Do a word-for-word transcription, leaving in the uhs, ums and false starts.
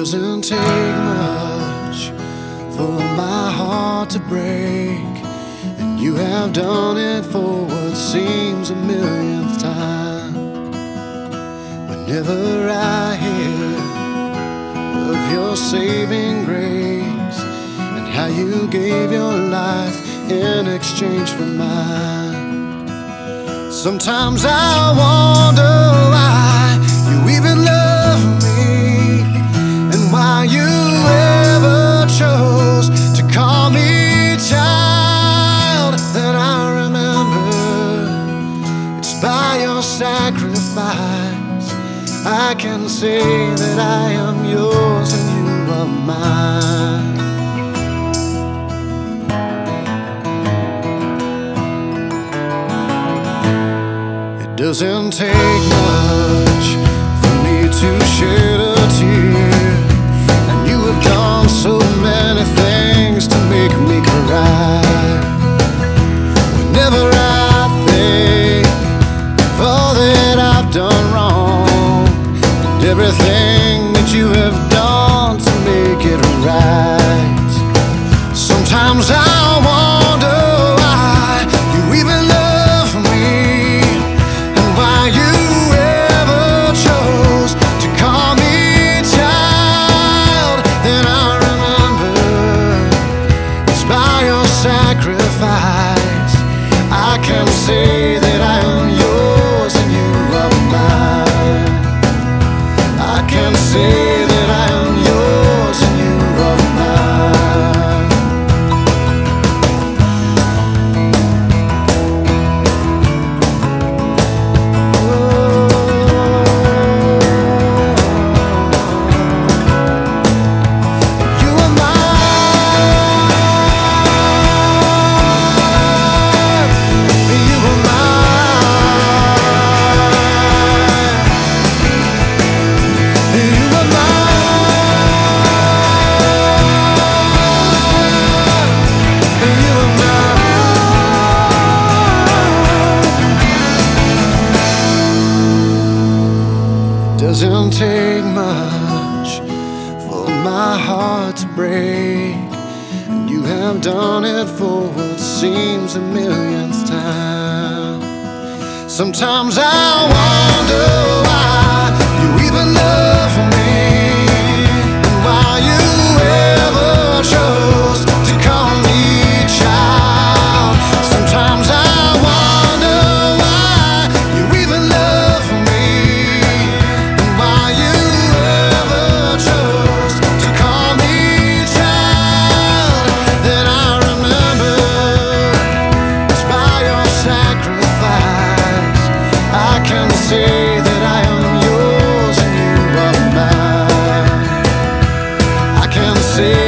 doesn't take much for my heart to break, and you have done it for what seems a millionth time. Whenever I hear of your saving grace and how you gave your life in exchange for mine, sometimes I wonder why you even love me, and why you ever chose to call me child. Then I remember it's by your sacrifice I can say that I am yours and you are mine. It doesn't take much for me to shed a tear, and you have done so many things to make me cry. Whenever I think of all that I've done wrong, and everything that you have done to make it right, sometimes I wonder why you even love me, and why you ever chose to call me child. Then I remember it's by your sacrifice I can say that I am yours and you are mine. I can say that I am yours and you are mine. You are mine. You are mine. You are Doesn't take much for my heart to break, and you have done it for what seems a millionth time. Sometimes I wonder why you even love me, and why you ever chose to call me child. Sometimes I wonder why you even love me, and why you ever chose to call me child. Then I remember it's by your sacrifice I can say that I am yours and you are mine. I can say